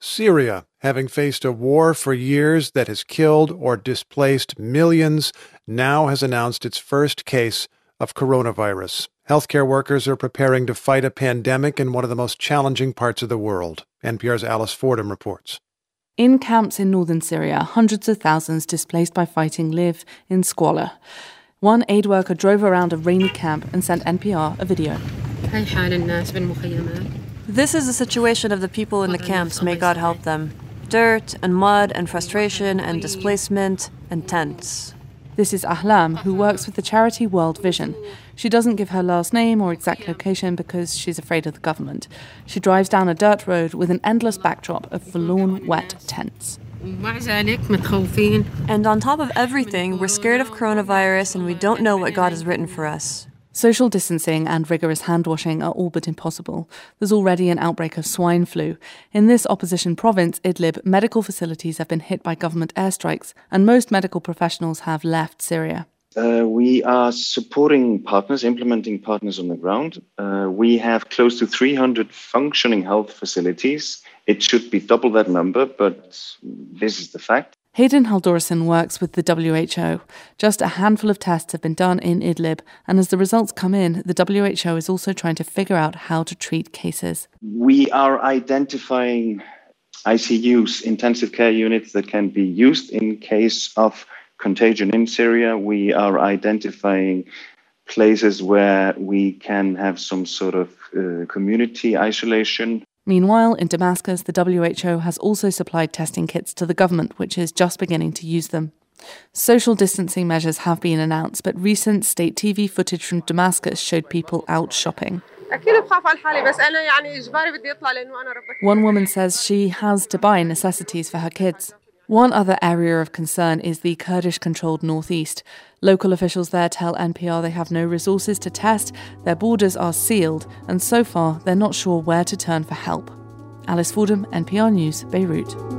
Syria, having faced a war for years that has killed or displaced millions, now has announced its first case of coronavirus. Healthcare workers are preparing to fight a pandemic in one of the most challenging parts of the world. NPR's Alice Fordham reports. In camps in northern Syria, hundreds of thousands displaced by fighting live in squalor. One aid worker drove around a rainy camp and sent NPR a video. This is the situation of the people in the camps, may God help them. Dirt and mud and frustration and displacement and tents. This is Ahlam, who works with the charity World Vision. She doesn't give her last name or exact location because she's afraid of the government. She drives down a dirt road with an endless backdrop of forlorn, wet tents. And on top of everything, we're scared of coronavirus and we don't know what God has written for us. Social distancing and rigorous hand-washing are all but impossible. There's already an outbreak of swine flu. In this opposition province, Idlib, medical facilities have been hit by government airstrikes, and most medical professionals have left Syria. We are supporting partners, implementing partners on the ground. We have close to 300 functioning health facilities. It should be double that number, but this is the fact. Hayden Halldorson works with the WHO. Just a handful of tests have been done in Idlib, and as the results come in, the WHO is also trying to figure out how to treat cases. We are identifying ICUs, intensive care units, that can be used in case of contagion in Syria. We are identifying places where we can have some sort of community isolation. Meanwhile, in Damascus, the WHO has also supplied testing kits to the government, which is just beginning to use them. Social distancing measures have been announced, but recent state TV footage from Damascus showed people out shopping. One woman says she has to buy necessities for her kids. One other area of concern is the Kurdish-controlled northeast. Local officials there tell NPR they have no resources to test, their borders are sealed, and so far they're not sure where to turn for help. Alice Fordham, NPR News, Beirut.